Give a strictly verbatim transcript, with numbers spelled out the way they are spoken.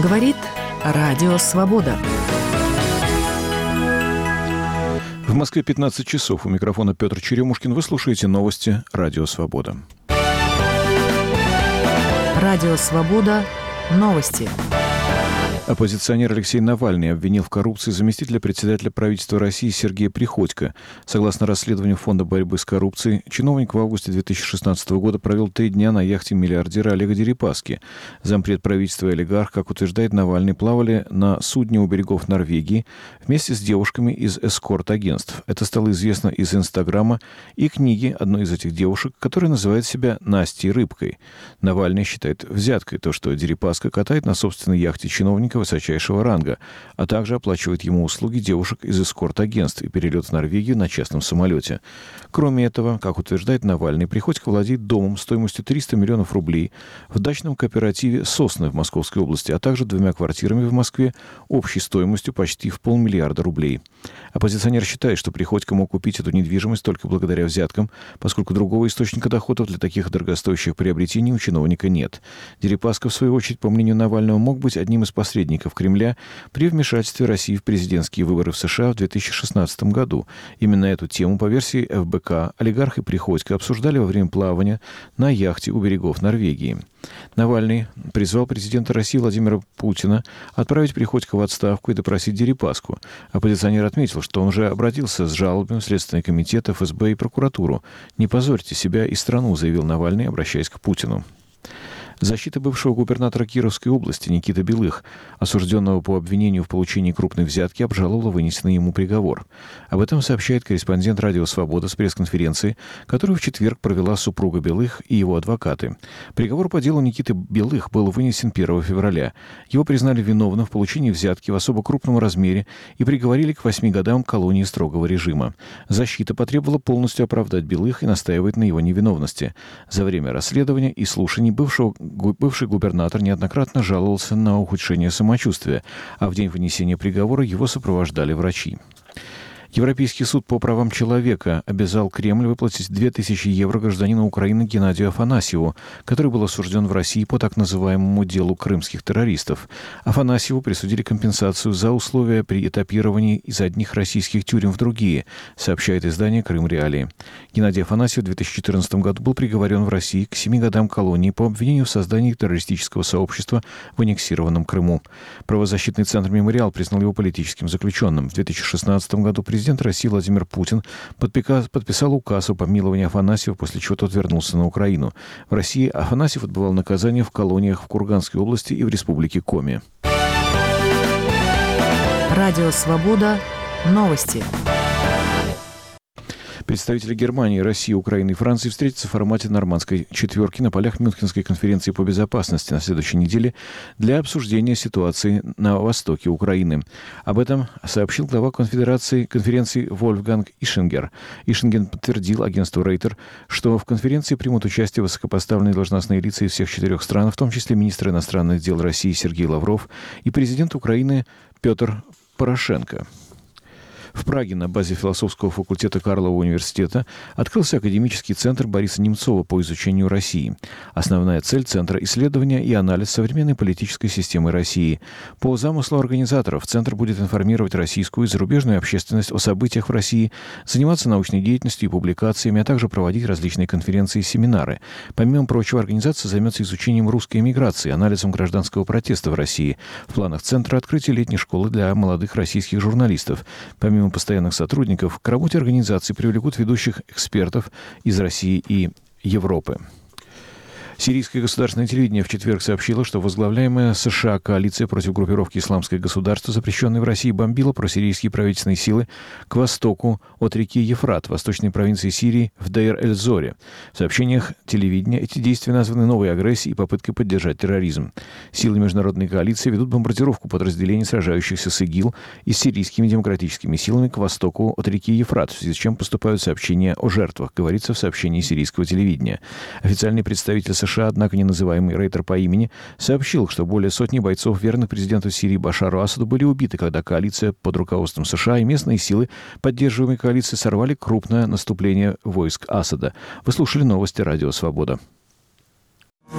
Говорит Радио Свобода. В Москве пятнадцать часов. У микрофона Петр Черемушкин. Вы слушаете новости Радио Свобода. Радио Свобода. Новости. Оппозиционер Алексей Навальный обвинил в коррупции заместителя председателя правительства России Сергея Приходько. Согласно расследованию Фонда борьбы с коррупцией, чиновник в августе две тысячи шестнадцатого года провел три дня на яхте миллиардера Олега Дерипаски. Зампред правительства и олигарх, как утверждает Навальный, плавали на судне у берегов Норвегии вместе с девушками из эскорт-агентств. Это стало известно из Инстаграма и книги одной из этих девушек, которая называет себя Настей Рыбкой. Навальный считает взяткой то, что Дерипаска катает на собственной яхте чиновника высочайшего ранга, а также оплачивает ему услуги девушек из эскорт-агентств и перелет в Норвегию на частном самолете. Кроме этого, как утверждает Навальный, Приходько владеет домом стоимостью триста миллионов рублей в дачном кооперативе «Сосны» в Московской области, а также двумя квартирами в Москве общей стоимостью почти в полмиллиарда рублей. Оппозиционер считает, что Приходько мог купить эту недвижимость только благодаря взяткам, поскольку другого источника доходов для таких дорогостоящих приобретений у чиновника нет. Дерипаска, в свою очередь, по мнению Навального, мог быть одним из посредников Кремля при вмешательстве России в президентские выборы в США в две тысячи шестнадцатом году. Именно эту тему, по версии эф бэ ка, олигарх и Приходько обсуждали во время плавания на яхте у берегов Норвегии. Навальный призвал президента России Владимира Путина отправить Приходько в отставку и допросить Дерипаску. Оппозиционер отметил, что он уже обратился с жалобами в Следственный комитет, эф эс бэ и прокуратуру. «Не позорьте себя и страну», заявил Навальный, обращаясь к Путину. Защита бывшего губернатора Кировской области Никиты Белых, осужденного по обвинению в получении крупной взятки, обжаловала вынесенный ему приговор. Об этом сообщает корреспондент «Радио Свобода» с пресс-конференции, которую в четверг провела супруга Белых и его адвокаты. Приговор по делу Никиты Белых был вынесен первого февраля. Его признали виновным в получении взятки в особо крупном размере и приговорили к восьми годам колонии строгого режима. Защита потребовала полностью оправдать Белых и настаивает на его невиновности. За время расследования и слушаний бывшего Бывший губернатор неоднократно жаловался на ухудшение самочувствия, а в день вынесения приговора его сопровождали врачи. Европейский суд по правам человека обязал Кремль выплатить две тысячи евро гражданину Украины Геннадию Афанасьеву, который был осужден в России по так называемому делу крымских террористов. Афанасьеву присудили компенсацию за условия при этапировании из одних российских тюрем в другие, сообщает издание «Крым Реалии». Геннадий Афанасьев в две тысячи четырнадцатом году был приговорен в России к семи годам колонии по обвинению в создании террористического сообщества в аннексированном Крыму. Правозащитный центр «Мемориал» признал его политическим заключенным. В две тысячи шестнадцатом году президент Президент России Владимир Путин подписал указ о помиловании Афанасьева, после чего тот вернулся на Украину. В России Афанасьев отбывал наказание в колониях в Курганской области и в республике Коми. Радио Свобода. Новости. Представители Германии, России, Украины и Франции встретятся в формате нормандской четверки на полях Мюнхенской конференции по безопасности на следующей неделе для обсуждения ситуации на востоке Украины. Об этом сообщил глава конфедерации конференции Вольфганг Ишингер. Ишинген подтвердил агентству Рейтер, что в конференции примут участие высокопоставленные должностные лица из всех четырех стран, в том числе министр иностранных дел России Сергей Лавров и президент Украины Петр Порошенко. В Праге на базе философского факультета Карлова университета открылся академический центр Бориса Немцова по изучению России. Основная цель центра – исследование и анализ современной политической системы России. По замыслу организаторов, центр будет информировать российскую и зарубежную общественность о событиях в России, заниматься научной деятельностью и публикациями, а также проводить различные конференции и семинары. Помимо прочего, организация займется изучением русской эмиграции, анализом гражданского протеста в России. В планах центра открытие летней школы для молодых российских журналистов. Помимо Помимо постоянных сотрудников, к работе организации привлекут ведущих экспертов из России и Европы. Сирийское государственное телевидение в четверг сообщило, что возглавляемая США коалиция против группировки «Исламское государство», запрещенной в России, бомбила просирийские правительственные силы к востоку от реки Ефрат, восточной провинции Сирии, в Дейр-эль-Зоре. В сообщениях телевидения эти действия названы новой агрессией и попыткой поддержать терроризм. Силы международной коалиции ведут бомбардировку подразделений, сражающихся с ИГИЛ, и с сирийскими демократическими силами к востоку от реки Ефрат, в связи с чем поступают сообщения о жертвах, говорится в сообщении сирийского телевидения. Официальный представитель США США, однако не называемый Рейтер по имени, сообщил, что более сотни бойцов, верных президенту Сирии Башару Асаду, были убиты, когда коалиция под руководством США и местные силы, поддерживаемые коалицией, сорвали крупное наступление войск Асада. Вы слушали новости Радио Свобода.